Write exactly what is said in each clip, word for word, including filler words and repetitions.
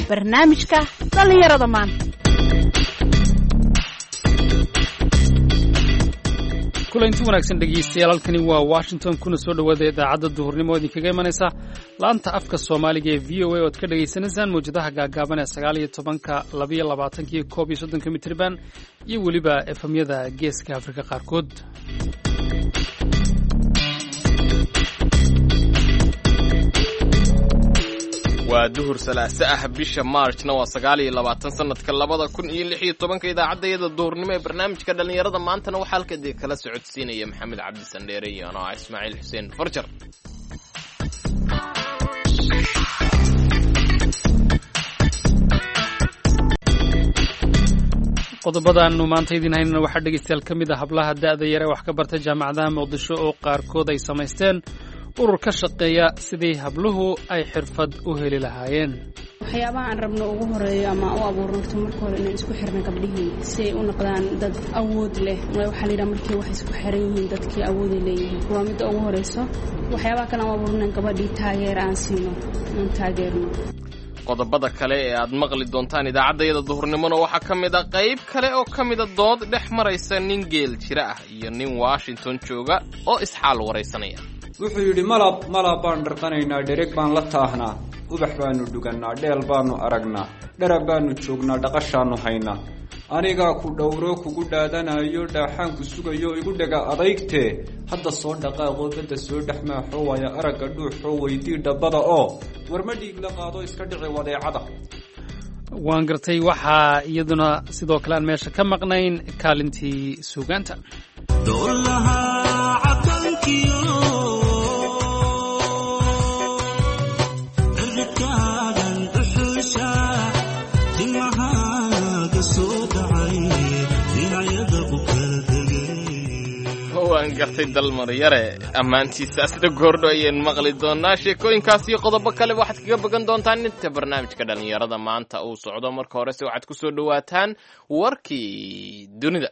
barnaamijka dhallinyarada maanta. kulanti wanaagsan dhegeystayaal, halkani waa Washington, kuna soo dhawaada idaacadda duhurnimo idinkaga imanaysa laanta afka Soomaaliga ee V O A oo aad ka dhageysanaysaan mawjadaha gaagaaban ee sagaal iyo tobanka, laba iyo labaatanka iyo koob iyo soddonka mitirban iyo weliba efamyada geeska Afrika qaarkood. waa duhur salaasa ah bisha March-na waa sagaal iyo labaatan sanadka labada kun iyo lix iyo tobanka. idaacadayada duhurnimo ee barnaamijka dhalinyarada maantana waxaa halkadii kala socodsiinaya Maxamed Cabdi Sandheere iyo anoo Ismaaciil Xuseen Farjar. qodobadaanu maanta idin haynana waxaa dhegeystayaal ka mid ah hablaha da'da yare wax ka barta jaamacadaha Muqdisho oo qaarkood ay samaysteen urur ka shaqeeya sidii habluhu ay xirfad u heli lahaayeen. waxyaabaha aan rabno ugu horeeyo ama u abuurno marka hore inaan isku xirno gabdhihii si ay u noqdaan dad awood leh. waxaa la yidhaha markii wax isku xiran yihiin dadkii awood ay leeyihiin, waa midda ugu horeyso. waxyaabaha kale aan u abuurno in gabadhii taageer aan siino, aan taageerno. qodobada kale ee aad maqli doontaan idaacadayada duhurnimona waxaa ka mid ah qayb kale oo ka mida dood dhex maraysa nin geel jira ah iyo nin Washington jooga oo isxaal waraysanaya. wuxuu yidhi malab malab baan dharqanaynaa, dhereg baan la taahnaa, ubax baanu dhugannaa, dheel baanu aragnaa, dharab baanu joognaa, dhaqashaanu haynaa. anigaa ku dhowro kugu dhaadanayo, dhaaxaanku sugayo igu dhega adaygtee. hadda soo dhaqaaqoo badda soo dhex maaxoo waaya aragga dhuuxoo weydii dhabbada oo warma dhiig la qaado iska dhici wadeecada. waan gartay. waxaa iyaduna sidoo kale aan meesha ka maqnayn kaalintii suugaanta. waan gartay dalmaryare ammaantiisa sida goordho ayaan maqli doonaa. sheekooyinkaas iyo qodobo kale waxaad kaga bogan doontaan inta barnaamijka dhalinyarada maanta uu socdo. marka horese waxaad ku soo dhawaataan warkii dunida.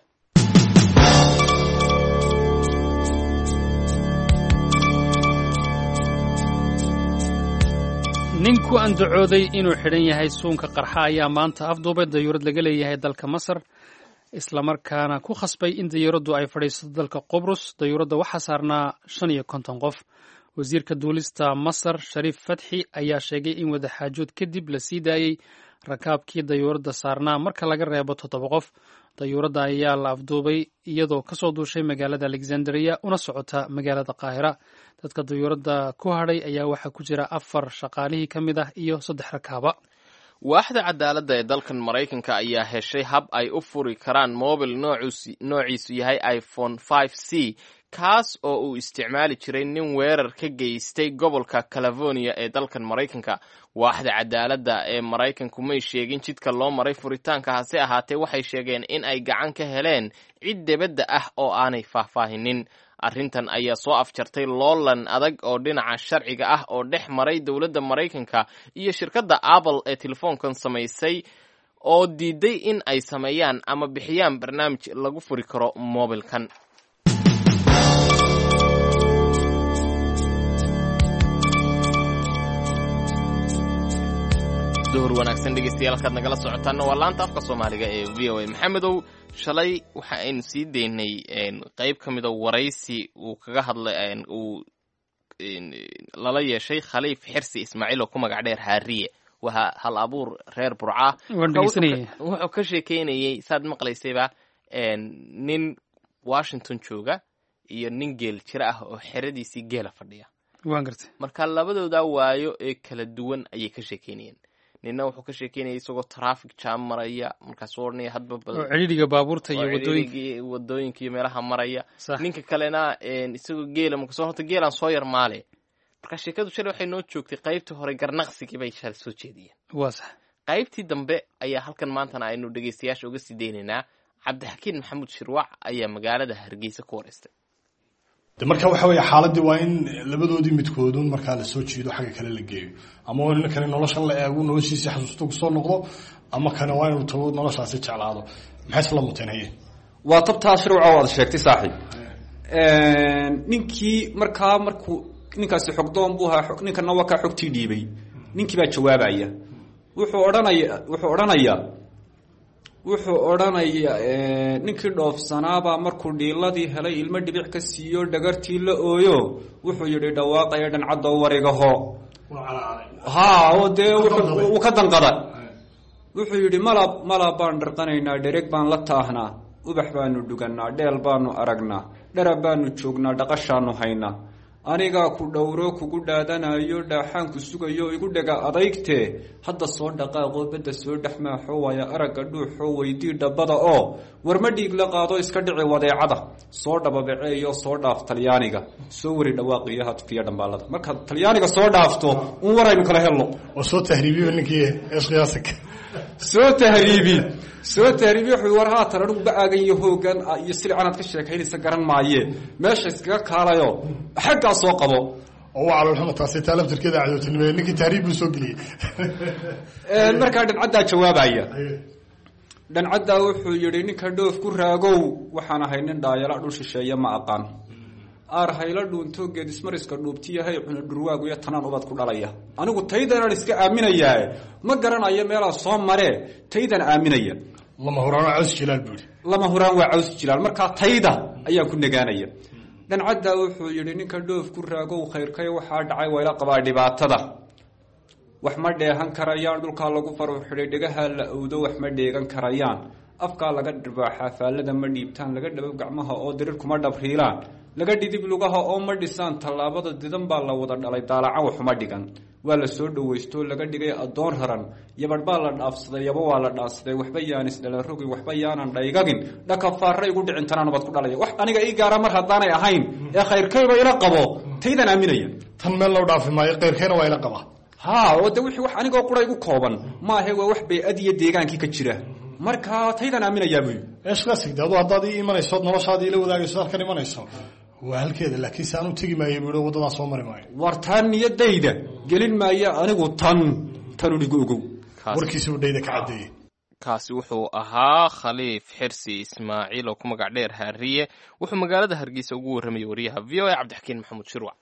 ninku andacooday inuu xidhan yahay suunka qarxa ayaa maanta afduubay dayuurad laga leeyahay dalka Masar, isla markaana ku khasbay in dayuuraddu ay fadhiisato dalka Qobrus. dayuuradda waxaa saarnaa shan iyo konton qof. wasiirka duulista Masar Shariif Fatxi ayaa sheegay in wadaxaajood kadib la sii daayey rakaabkii dayuuradda saarnaa marka laga reebo toddoba qof. dayuuradda ayaa la afduubay iyadoo kasoo duushay magaalada Alexandria una socota magaalada Qaahira. dadka dayuuradda ku hadhay ayaa waxaa ku jira afar shaqaalihii ka mid ah iyo saddex rakaaba. waaxda cadaaladda ee dalkan Maraykanka ayaa heshay hab ay u furi karaan mobil noociisu yahay iPhone five C, kaas oo uu isticmaali jiray nin weerar ka geystay gobolka California ee dalkan Maraykanka. waaxda cadaaladda ee Maraykanku may sheegin jidka loo maray furitaanka, hase ahaatee waxay sheegeen in ay gacan ka heleen cid debadda ah oo aanay faahfaahinin. arrintan ayaa soo afjartay loolan adag oo dhinaca sharciga ah oo dhex maray dowladda Maraykanka iyo shirkadda Apple ee telefoonkan samaysay oo diiday in ay sameeyaan ama bixiyaan barnaamij lagu furi karo mobilkan. duhur wanaagsan dhegeystayaal, kaad nagala socotaan waa laanta afka Soomaaliga ee V O A. maxamedow, shalay waxa aynu sii deynay qayb ka mid a waraysi uu kaga hadlay uu lala yeeshay Khaliif Xirsi Ismaaciil oo ku magac dheer Haariye. waa hal abuur reer Burca. wuxuu ka sheekeynayay saad maqlaysayba nin Washington jooga iyo nin geel jira ah oo xeradiisii geela fadhiya. waan gartay. marka labadooda waayo ee kala duwan ayay ka sheekeynayeen. nina wuxuu ka sheekeynayay isagoo traffic jam maraya, markaas warnay hadba bal ciriiriga baabuurta iyo wadooyinka wadooyinka iyo meelaha maraya. ninka kalena isagoo geela marka soo horta geelan soo yar maale. marka sheekadu shalay waxay noo joogtay qaybtii hore garnaqsigii bay shalay soo jeediyeen. waa sax. qaybtii dambe ayaa halkan maantana aynu dhageystayaasha uga sii deynaynaa. Cabdixakiin Maxamuud Shirwac ayaa magaalada Hargeysa ku wareystay. marka waxa weeye xaaladii waa in labadoodii midkoodun marka la soo jiido xagga kale la geeyo, ama waa in kale nolosha la eego noloshiisa xasuusto ku soo noqdo, ama kana waa inuu tago noloshaasi jeclaado. maxay isla muteenayeen? waa tabtaa Shirwac waad sheegtay saaxiib. een ninkii markaa markuu ninkaasi xogdoon buu ahaa, ninkana waa ka xogtii dhiibay. ninkii baa jawaabaya wuxuu odhanaya wuxuu odhanayaa wuxuu odhanayaa ninkii dhoofsanaabaa markuu dhiiladii helay ilmo dhibic ka siiyo dhagartii la ooyo wuxuu yidhi dhawaaqaya dhancadoo warigaho haa oo dee wuu ka danqada wuxuu yidhi malab malab baan dharqanaynaa dhereg baan la taahnaa ubax baanu dhuganaa dheel baanu aragnaa dharab baanu joognaa dhaqashaanu haynaa anigaa ku dhowro kugu dhaadanayo dhaaxaanku sugayo igu dhega adaygtee hadda soo dhaqaaqoo badda soo dhex maaxoo waaya aragga dhuuxoo weydii dhabbada oo warma dhiig la qaado iska dhici wadeecada soo dhababaceeyo soo dhaaf talyaaniga soo wari dhawaaqiyo hadfiya dhambaalada markaad talyaaniga soo dhaafto un waraynu kala helno oo soo tahriibiyo ninkii eesqiyaasaka soo tahriibi soo tahriibi wuxuu war haatan anigu ba-aagan iyo hoogan iyo silcanaad ka sheekaynaysa garan maaye meesha iskaga kaalayo xaggaa soo qabo oo waa calolxuma taasi taa laftirkeeda cadowtinimee ninkii tahriib buu soo geliyey markaa dhancaddaa jawaabaya dhancaddaa wuxuu yidhi ninka dhoof ku raagow waxaan ahay nin dhaayala dhul shisheeye ma aqaan aar hayla dhuunto geedismariska dhuubtiyahay cuna dhurwaagu iyo tanaan ubad ku dhalaya anigu taydanaan iska aaminayaa ma garanayo meelaa soo maree taydan aaminaya lama huraan waa caws jilaal buu yidhi lama huraan waa caws jilaal markaa tayda ayaan ku nagaanaya dhancaddaa wuxuu yidhi ninka dhoof ku raagow khayrkay waxaa dhacay wayla qabaa dhibaatada wax ma dheehan karayaan dhulkaa lagu faru xidhay dhegahaa la owdo wax ma dheegan karayaan afkaa laga dhirbaaxaa faallada ma dhiibtaan laga dhabab gacmaha oo dirir kuma dhabriilaan laga dhidib lugaha oo ma dhisaan tallaabada didan baa la wada dhalay daalacan waxuma dhigan waa la soo dhawaysto laga dhigay addoon raran yabadh baa la dhaafsaday yaba waa la dhaafsaday waxba yaanis dhalan rogi waxba yaanan dhaygagin dhakafaarra igu dhicin tanaan ubad ku dhalaya wax aniga ii gaara mar haddaanay ahayn ee khayrkayba ila qabo taydan aaminaya tan meel loo dhaafi maayo khayrkayna waa ila qaba haa oo de wixii wax anigoo qura igu kooban maahe waa wax bay-ad iyo deegaankii ka jira markaa taydan aaminayaa buy eeshkasigde adu haddaad ii imanayso noloshaadii ila wadaagayso halkan imanayso waa halkeeda laakiin se aan u tegi maayo bui waddadaa soo mari maayo war taan niyadayda gelin maayo anigu tan tanu dhigu ogow warkiisuu dhayda ka caddeeyey kaasi wuxuu ahaa khaliif xirsi ismaaciil oo ku magac dheer haariye wuxuu magaalada hargeysa ugu warramayay wariyaha v o a cabdixakiin maxamuud shirwac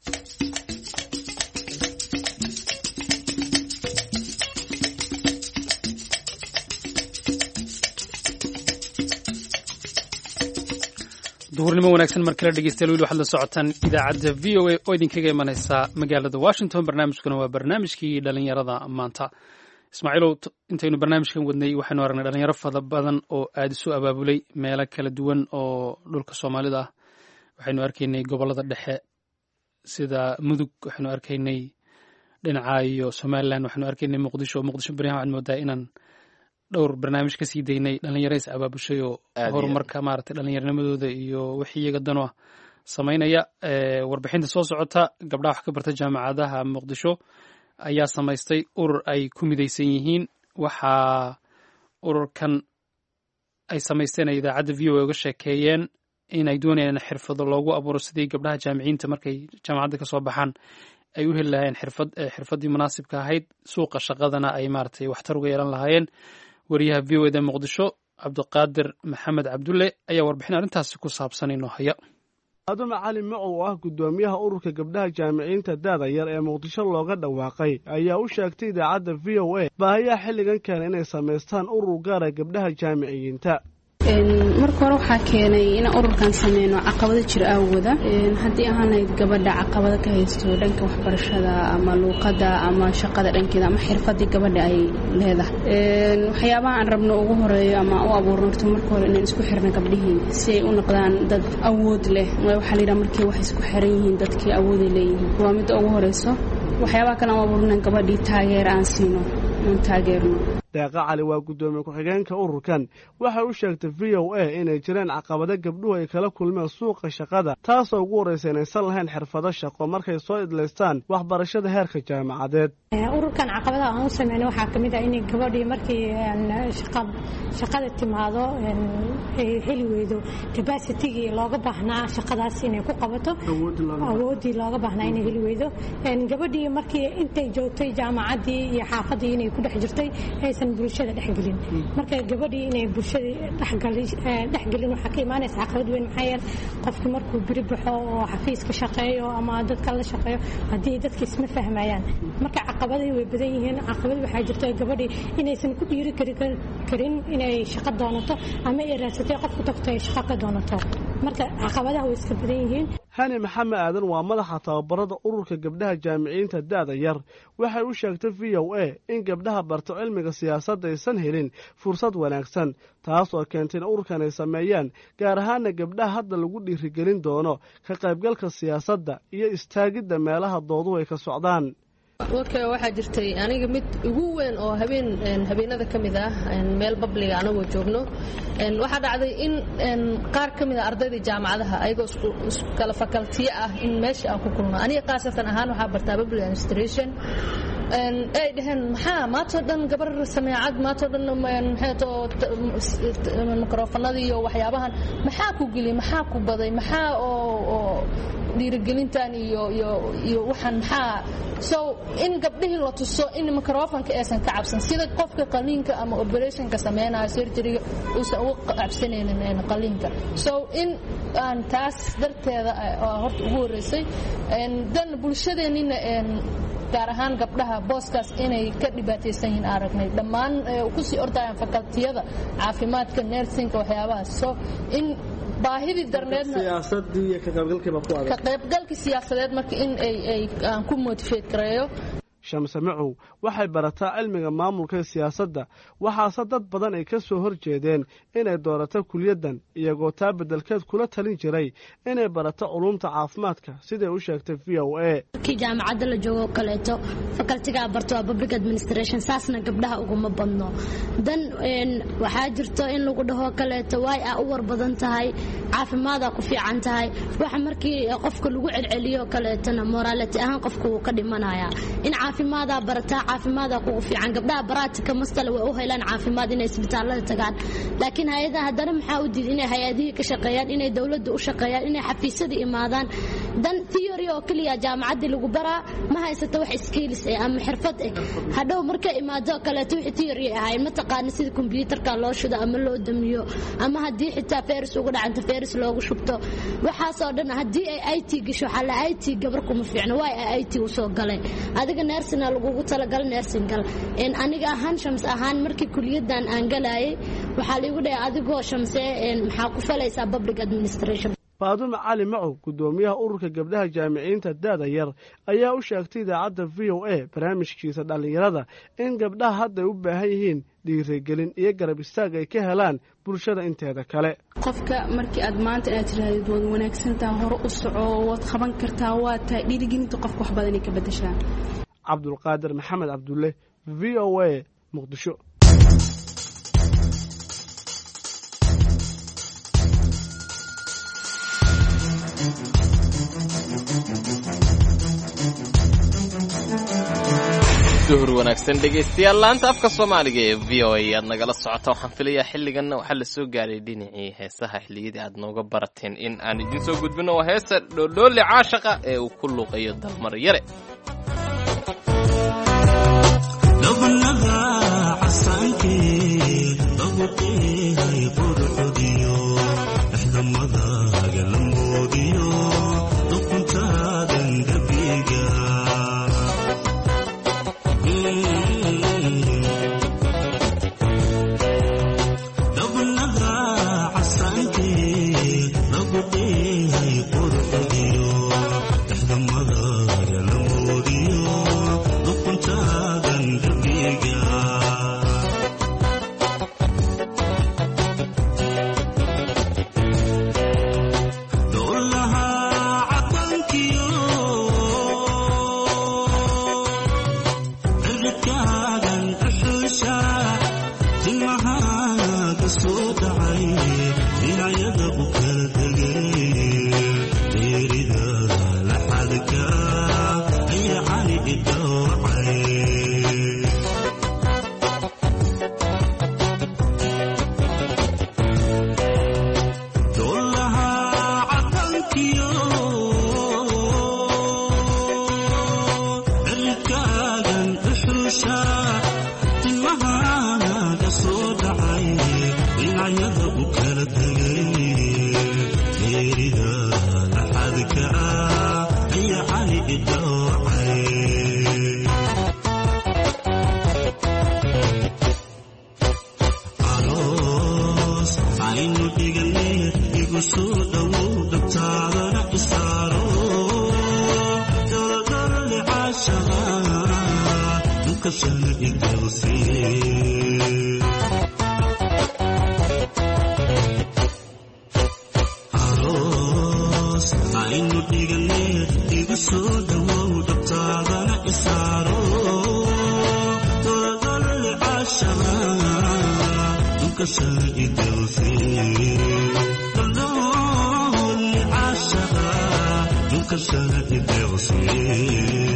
duhurnimo wanaagsan mar kale dhegeystayaal weli waxaad la socotaan idaacadda v o a oo idinkaga imanaysa magaalada washington barnaamijkuna waa barnaamijkii dhalinyarada maanta ismaaciilow intaynu barnaamijkan wadnay waxaynu aragnay dhalinyaro fada badan oo aada isu abaabulay meelo kala duwan oo dhulka soomaalida ah waxaynu arkaynay gobollada dhexe sida mudug waxaynu arkaynay dhinaca iyo somalilan waxaynu arkaynay muqdisho muqdisho beryahan waxaad moodaa inaan dhowr barnaamij ka sii daynay dhalinyaro is abaabushay oo horumarka maaragtay dhallinyarnimadooda iyo wixii iyaga dano ah samaynaya warbixinta soo socota gabdhaha wax ka barta jaamacadaha muqdisho ayaa samaystay urur ay ku midaysan yihiin waxaa ururkan ay samaysteen ay idaacadda v o a uga sheekeeyeen in ay doonayaan in xirfado loogu abuuro sidii gabdhaha jaamiciyiinta markay jaamacadda ka soo baxaan ay u heli lahaayeen xirfad xirfaddii munaasibka ahayd suuqa shaqadana ay maaragtay waxtar uga yeelan lahaayeen wariyaha v o eda muqdisho cabdiqaadir maxamed cabdulle ayaa warbixin arrintaasi ku saabsan inoo haya adume cali macow oo ah guddoomiyaha ururka gabdhaha jaamiciyiinta daada yar ee muqdisho looga dhawaaqay ayaa u sheegtay idaacadda v o a baahayaha xilligan keena inay samaystaan urur gaara gabdhaha jaamiciyiinta marka hore waxaa keenay inaan ururkan sameyno caqabado jir aawooda haddii ahaanayd gabadha caqabado ka haysto dhanka waxbarashada ama luuqada ama shaqada dhankeeda ama xirfadii gabadha ay leedahay waxyaabaha aan rabno ugu horeeyo ama u abuurno horta marka hore inaan isku xirno gabdhihii si ay u noqdaan dad awood leh waxaa la yidhaha markii wax isku xiran yihiin dadkii awooday leeyihiin waa midda ugu horeyso waxyaabaha kale aan u abuurno in gabadhii taageer aan siino aan taageerno deeqa cali waa guddoomiye ku-xigeenka ururkan waxay u sheegtay v o a inay jireen caqabado gabdhuhu ay kala kulmeen suuqa shaqada taasoo ugu horraysa inaysan lahayn xirfado shaqo markay soo idlaystaan waxbarashada heerka jaamacadeed ururkan caqabadaha aan u sameynay waxaa ka mid ah inay gabadhii markii shaqada timaado ay heli weydo capacitigii looga baahnaa shaqadaas inay ku qabato awooddii looga baahnaa inay heli weydo gabadhii markii intay joogtay jaamacaddii iyo xaafadii inay ku dhex jirtay inaysan bulshada dhexgelin marka gabadhii inay bulshada dhexgelin waxaa ka imaanaysa caqabad weyn maxaa yeele qofki markuu biri baxo oo xafiiska shaqeeyo ama dadka la shaqeeyo haddii dadka isma fahmayaan marka caqabadahi way badan yihiin caqabad waxaa jirta gabadhii inaysan ku dhiiri karin inay shaqo doonato ama ay raadsatay qof ku tagto ay shaqo ka doonato marka caqabadaha way iska badan yihiin hani maxamed aadan waa madaxa tababarada ururka gabdhaha jaamiciyiinta da'da yar waxay u sheegtay v o a in gabdhaha barto cilmiga siyaasadda aysan helin fursad wanaagsan taas oo keentay in ururkan ay sameeyaan gaar ahaana gabdhaha hadda lagu dhiirigelin doono ka qaybgalka siyaasadda iyo istaagidda meelaha dooduhu ay ka socdaan okay waxaa jirtay aniga mid ugu weyn oo habeen habeenada ka mid ah meel babliga anagoo joogno waxaa dhacday in qaar ka mid ah ardayda jaamacadaha ayagoo isku kala fakaltiye ah in meesha aan ku kulno aniga qaasatan ahaan waxaa bartaa public administration ay dhaheen maxaa maantoo dhan gabar sameecad maantoo dhan maxaytoo mikrofonadii iyo waxyaabahan maxaa ku geli maxaa ku baday maxaa oo dhiirigelintan iyo iyo iyo waxaan maxaa so in gabdhihii la tuso in microfonka aysan ka cabsan sida qofka qaliinka ama operationka sameynaya surgeryga uusan uga cabsanaynin qaliinka so in aan taas darteeda horta ugu horeysay dan bulshadeenina gaar ahaan gabdhaha booskaas inay ka dhibaataysan yihiin aragnay dhammaan ku sii ordayaan fakaltiyada caafimaadka nursingka waxyaabahaas so in baahidii darneedna siyaasadii iyo ka qaybgalkiiba ku adag ka qaybgalkii siyaasadeed marka in ay ay aan ku motivate gareeyo Shamsa Macow waxay barataa cilmiga maamulka ee siyaasadda waxaase dad badan ay ka soo horjeedeen inay doorato kuliyaddan iyagoo taa beddelkeed kula talin jiray inay barato culuumta caafimaadka siday u sheegtay v o a kii jaamacadda la joogo kaleeto fakaltiga barto waa public administration saasna gabdhaha uguma badno dan waxaa jirto in lagu dhaho kaleeto way ah u war badan tahay caafimaadka ku fiican tahay waxa markii qofka lagu celceliyo kaleetona morality ahaan qofku uu ka dhimanaya in caafimaadka barata caafimaadka ugu fiican gabdhaha baraatika mastala way u helaan caafimaad inay isbitaalada tagaan laakiin hay'adaha hadana maxaa u diiday inay hay'adihi ka shaqeeyaan inay dawladda u shaqeeyaan inay xafiisyada imaadaan dan theory oo kaliya jaamacadda lagu baraa ma haysato wax skills ah ama xirfad ah hadhow marka imaado kale wixii theory ah ma taqaan sida computerka loo shido ama loo damiyo ama hadii xitaa fayras ugu dhacanta fayras loogu shubto waxaas oo dhan hadii ay I T gasho xal I T gabar kuma fiicna way I T u soo galay adiga nursing lagu talagal nursing gal in aniga ahaan Shams ahaan markii kuliyadan aan galayay waxa la igu dhahay adigoo Shamse maxaa ku falaysaa public administration Faadumo Cali Macow gudoomiyaha ururka gabdhaha jaamiciyiinta da'da yar ayaa u sheegtay idaacadda V O A barnaamijkiisa dhalinyarada in gabdhaha hadda u baahan yihiin dhiirigelin iyo garab istaag ay ka helaan bulshada inteeda kale qofka markii aad maanta aad tiraahdo wad wanaagsantaa hore u soco wad qaban kartaa waa taa dhiirigelinta qofka wax badan ka bedeshaa Cabdulqaadir Maxamed Cabdulle V O A Muqdisho duhur wanaagsan dhegeystayaal laanta afka Soomaaliga ee V O A aad nagala socoto waxaan filayaa xilligan waxa la soo gaaray dhinacii heesaha xilliyadii aad nooga barateen in aan idin soo gudbino waa heesta dhoodhoole caashaqa ee uu ku luqayo dalmar yare lobnaga casaanke dabuqeey qurxudiyo ahlamada galamboodiyo duquntadan gabiga دولها عالك هي علي الدوعي عروس عينو تيغني يقصو دو دبتاغنا إسارو دردر لعاشها نكسن إدوسي عروس عينو تيغني يقصو دو دبتاغنا إسارو دردر لعاشها نكسن إدوسي دردر لعاشها نكسن إدوسي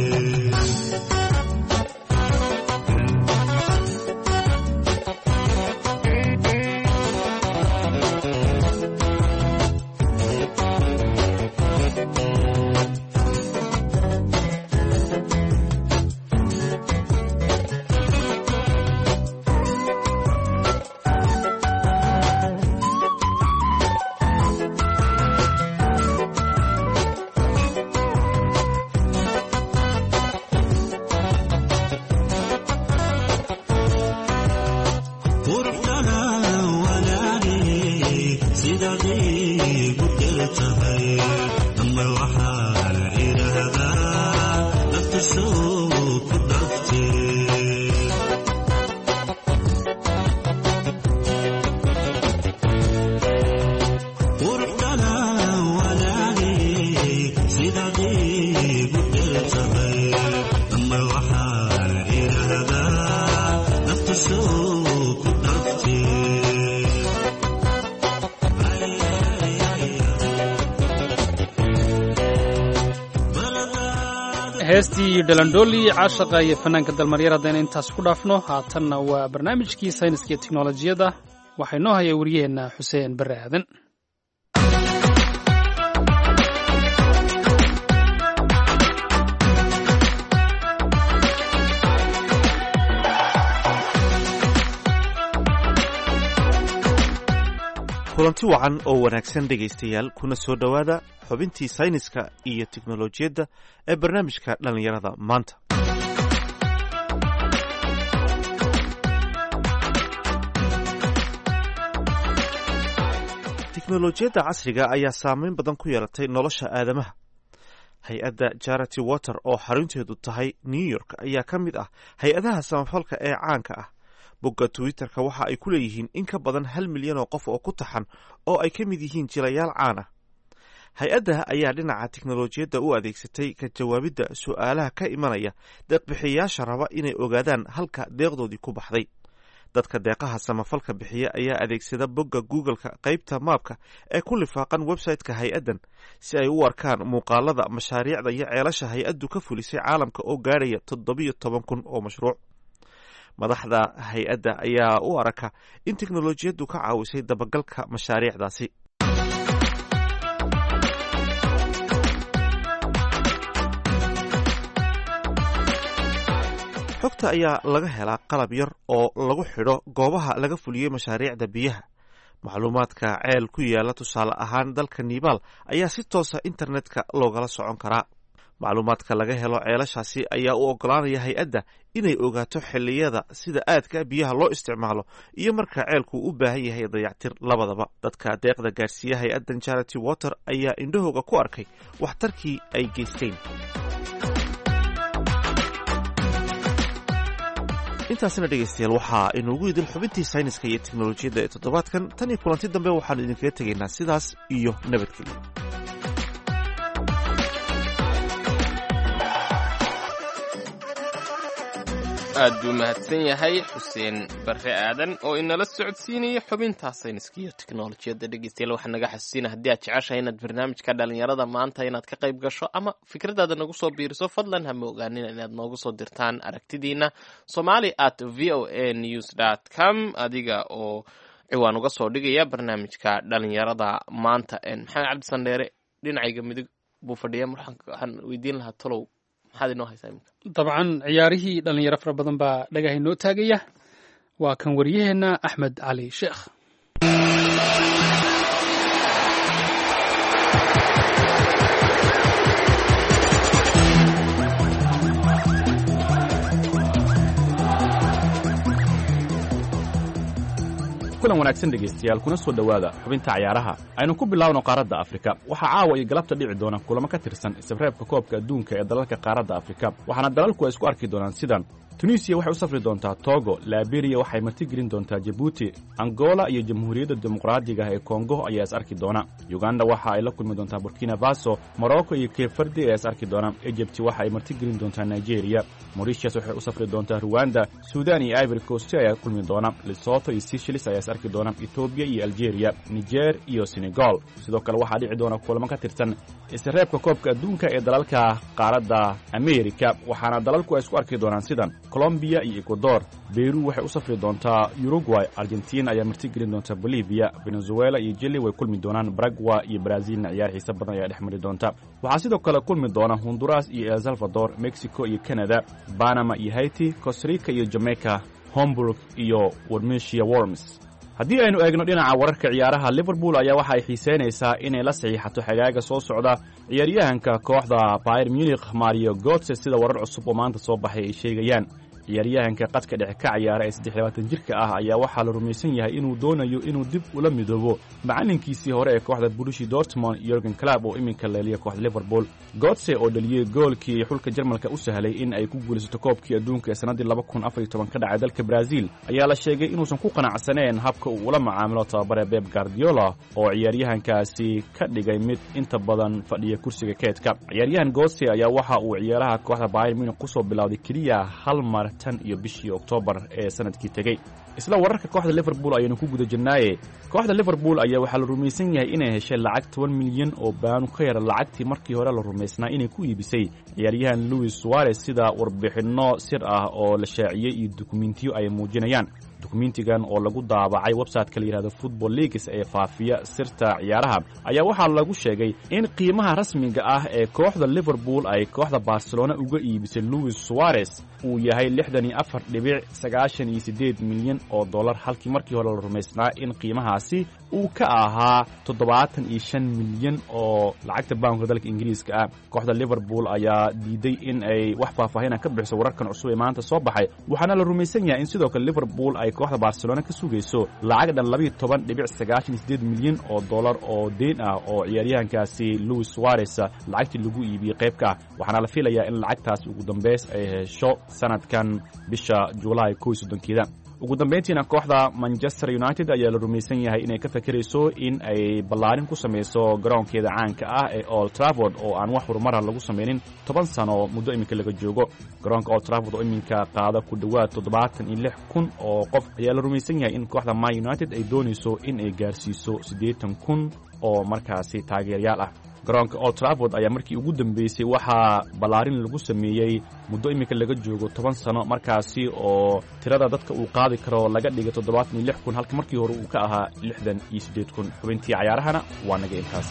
heestii dhalandhooli caashaqa iyo fanaanka dalmaryar haddayna intaas ku dhaafno haatanna waa barnaamijkii sayniska iyo teknolojiyadda waxaa inoo haya wariyaheenna xuseen barre aadan kulanti wacan oo wanaagsan dhegaystayaal kuna soo dhowaada xubintii sayniska iyo teknolojiyadda ee barnaamijka dhallinyarada maanta teknolojiyadda casriga ayaa saameyn badan ku yeelatay nolosha aadamaha hay-adda charity water oo xarunteedu tahay new york ayaa ka mid ah hay-adaha samafalka ee caanka ah bogga twitterka waxa ay ku leeyihiin in ka badan hal milyan oo qof oo ku taxan oo ay ka mid yihiin jilayaal caan ah hay-adda ayaa dhinaca teknolojiyadda u adeegsatay ka jawaabidda su'aalaha ka imanaya deeqbixiyayaasha raba inay ogaadaan halka deeqdoodii ku baxday dadka deeqaha samafalka bixiya ayaa adeegsada bogga google-ka qaybta maabka ee ku lifaaqan website-ka hay-addan si ay u arkaan muuqaalada mashaariicda iyo ceelasha hay-addu ka fulisay caalamka oo gaadhaya toddobiyo toban kun oo mashruuc madaxda hay-adda ayaa u araka in teknolojiyaddu ka caawisay dabagalka mashaariicdaasi xogta ayaa laga helaa qalab yar oo lagu xidho goobaha laga fuliyey mashaariicda biyaha macluumaadka ceel ku yaala tusaale ahaan dalka nibaal ayaa si toosa internetka loogala socon karaa macluumaadka laga helo ceelashaasi ayaa u ogolaanaya hay-adda inay ogaato xilliyada sida aadka biyaha loo isticmaalo iyo marka ceelku u baahan yahay dayactir labadaba dadka deeqda gaarsiiya hay-addan charity water ayaa indhahooga ku arkay waxtarkii ay geysteen intaasina dhegaystayaal waxaa inuugu idil xubintii sayniska iyo teknolojiyadda ee toddobaadkan tan iyo kulanti dambe waxaanu idinkaga tegaynaa sidaas iyo nabadgelyo aad buu mahadsan yahay xuseen barre aadan oo inala socodsiinaya xubintaa sayniska iyo teknolojiyadda dhegeystayaal waxaa naga xasuusina haddii aad jeceshahay inaad barnaamijka dhalinyarada maanta inaad ka qayb gasho ama fikradaada nagu soo biiriso fadlan hama ogaanina inaad noogu soo dirtaan aragtidiina somali at v o a news dot com adiga oo ciwaan uga soo dhigaya barnaamijka dhalinyarada maanta maxamed cabdi sandheere dhinacayga midig buu fadhiya waxaan weydiin lahaa talow maxaad inoo haysaa iminka dabcan ciyaarihii dhalinyaro fara badan baa dhagaha inoo taagaya waa kan wariyaheenna axmed cali sheekh kulan wanaagsan dhegaystayaal kuna soo dhowaada xubinta cayaaraha aynu ku bilaawno qaaradda afrika waxaa caawa iyo galabta dhici doona kulamo ka tirsan isreebka koobka adduunka ee dalalka qaaradda afrika waxaana dalalku ay isku arki doonaan sidan tunisiya waxay u safri doontaa togo, liberiya waxay martigelin doontaa jabuuti, angola iyo jamhuuriyadda dimuqraadiga ee kongo ayaa is arki doona, uganda waxa ay la kulmi doontaa burkina faso, morocco iyo cape verde ayaa is arki doona, egypt waxa ay martigelin doontaa nigeria, mauritius waxay u safri doontaa rwanda, sudan iyo ivory coast ayaa kulmi doona, lesotho iyo seychelles ayaa is arki doona, ethiopia iyo algeria, niger iyo senegal. sidoo kale waxaa dhici doona kulamo ka tirsan isreebka koobka adduunka ee dalalka qaaradda amerika waxaana dalalku ay isku arki doonaan sidan Colombia iyo Ecuador. Peru waxay u safri doontaa Uruguay, Argentina ayaa martigelin doonta Bolivia, Venezuela iyo Chile way kulmi doonaan, Paraguay iyo Brazil ciyaar xiiso badan ayaa dhex mari doonta. waxaa sidoo kale kulmi doona Honduras iyo El Salvador, Mexico iyo Canada, Panama iyo Haiti, Costa Rica iyo Jamaica, Hamburg iyo Warmeshia Worms. haddii aynu eegno dhinaca wararka ciyaaraha, Liverpool ayaa waxa ay xiiseynaysaa inay la saxiixato xagaaga soo socda ciyaaryahanka kooxda Bayern Munich Mario Götze sida warar cusub oo maanta soo baxay ay sheegayaan. ciyaaryahanka qadka dhexe ka ciyaara ee saddex iyo labaatan jirka ah ayaa waxaa la rumaysan yahay inuu doonayo inuu dib ula midoobo macalinkiisii hore ee kooxda Borussia Dortmund Jurgen Klopp oo iminka leeliya kooxda Liverpool. Götze oo dhaliyay goolkii xulka Jarmalka u sahlay in ay ku guulaysato koobkii adduunka ee sanadii laba kun afar iyo toban ka dhacay dalka Brazil ayaa la sheegay inuusan ku qanacsaneen habka uu ula macaamilo tababare Pep Guardiola oo ciyaaryahankaasi ka dhigay mid inta badan fadhiya kursiga keedka. ciyaaryahan Götze ayaa waxa uu ciyaaraha kooxda Bayern Munich ku soo bilowday kaliya hal mar tan iyo bishii Oktoobar ee sanadkii tagay. isla wararka kooxda Liverpool ayaynu ku guda jirnaaye kooxda Liverpool ayaa waxaa la rumaysan yahay inay heshay lacag toban milyan oo baan ka yar lacagtii markii hore la rumaysnaa inay ku iibisay ciyaaryahan Luis Suarez sida warbixino sir ah oo la shaaciyay iyo dukumentiyo ay muujinayaan. dukumentigan oo lagu daabacay website-ka la yiraahdo Football Leaks ee faafiya sirta ciyaaraha ayaa waxaa lagu sheegay in qiimaha rasmiga ah ee kooxda Liverpool ay kooxda Barcelona uga iibisay Luis Suarez uu yahay lixdan iyo afar dhibic sagaashan iyo siddeed milyan oo dollar halkii markii hore la rumaysnaa in qiimahaasi uu ka ahaa toddobaatan iyo shan milyan oo lacagta pound dalka Ingiriiska ah. kooxda Liverpool ayaa diiday in ay wax faahfaahin ka bixiso wararkan cusub ee maanta soo baxay waxaana la rumaysan yahay in sidoo kale Liverpool ay kooxda Barcelona ka sugayso lacag dhan laba iyo toban dhibic sagaashan iyo siddeed milyan oo dollar oo deen ah oo ciyaaryahankaasi Luis Suarez lacagtii lagu iibiyay qaybka waxaana la filayaa in lacagtaas ugu dambeys ay hesho sanadkan bisha July kow iyo soddonkeeda. ugu dambeyntiina kooxda Manchester United ayaa la rumaysan yahay inay ka fakirayso in ay ballaarin ku samayso garoonkeeda caanka ah ee Old Trafford oo aan wax horumar lagu samaynin toban sano muddo iminka laga joogo. garoonka Old Trafford oo iminka qaada ku dhawaad toddobaatan iyo lix kun oo qof ayaa la rumaysan yahay in kooxda Man United ay doonayso in ay gaarsiiso siddeetan kun oo markaasi taageerayaal ah. garoonka Old Trafford ayaa markii ugu dambeysay waxaa ballaarin lagu sameeyey muddo iminka laga joogo toban sano markaasi oo tirada dadka uu qaadi karo laga dhigay toddobaatan iyo lix kun halka markii hore uu ka ahaa lixdan iyo siddeed kun. xubintii cayaarahana waa naga intaas.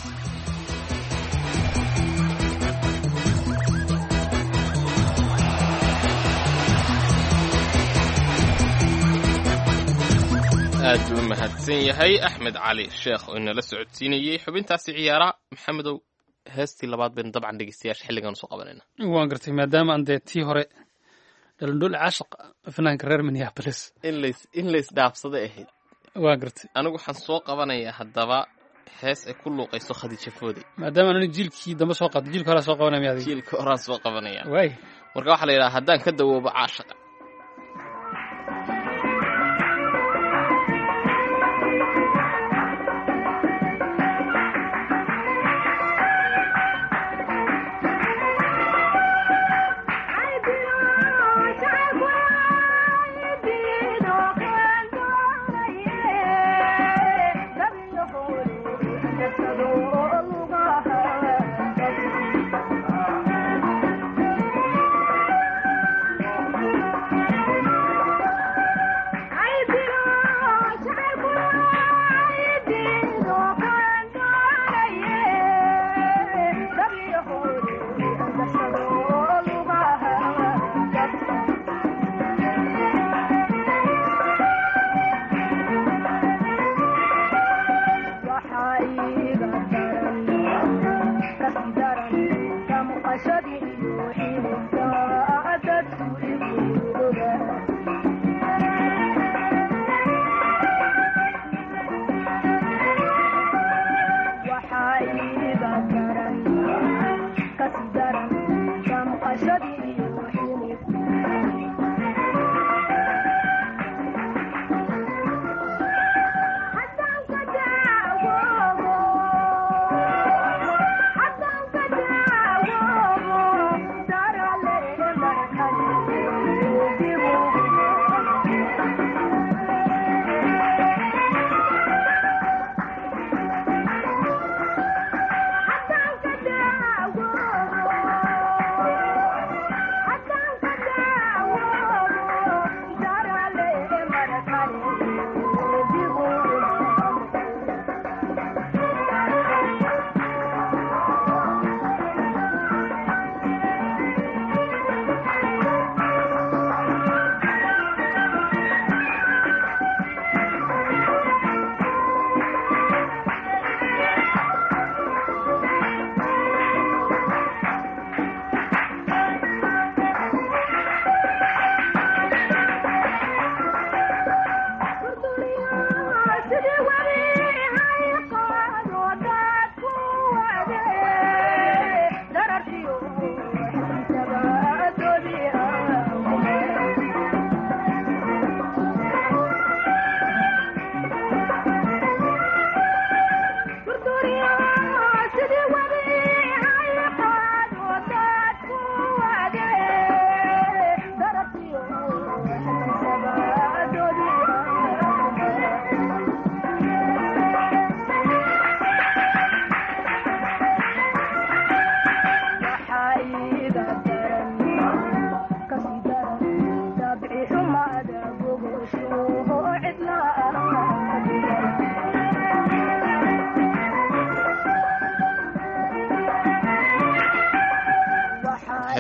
aad buu mahadsan yahay Axmed Cali Sheekh oo inala socodsiinayay xubintaasi ciyaaraha. maxamedow heestii labaad been dabcan dhegeystayaasha xilligan soo qabanayna. waan gartay maadaama aan dee tii hore dhalandhool caashaq fanaanka reer Minneapolis in lays in lays dhaafsada ahayd. waan gartay anigu waxaan soo qabanayaa haddaba hees ay ku luuqayso Khadija Foode maadaama aan jiilkii dambe soo qaatay jiilka hore soo qabanaya adiga jiilka hore soo qabanaya way marka waxa la yiraahdaa haddaan ka dawoobo caashaqa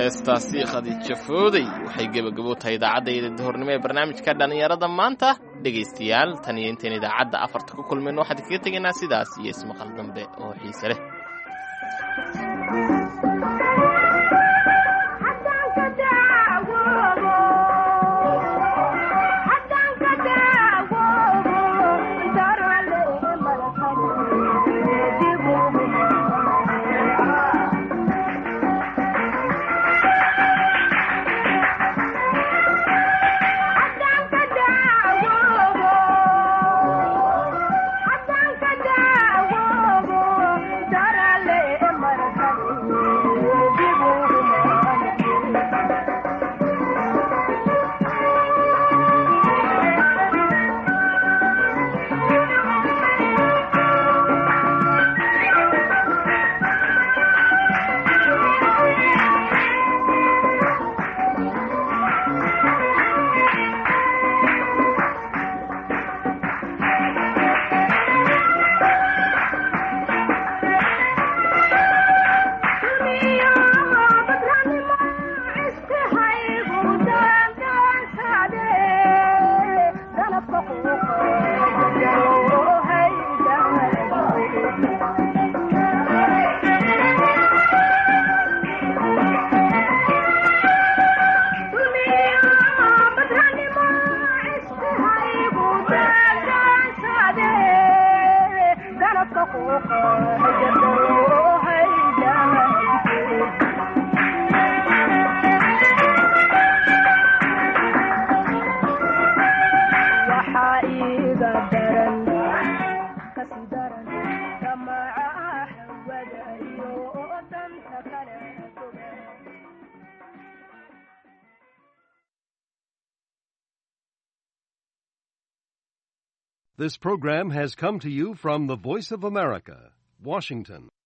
heestaasi khadiija fooday waxay gebagabo tahay idaacadda duhurnimo ee barnaamijka dhallinyarada maanta dhegaystayaal tan iyo intayn idaacadda afarta ku kulmayno waxaan kaga tegaynaa sidaas iyo ismaqal dambe oo xiise leh This program has come to you from the Voice of America, Washington.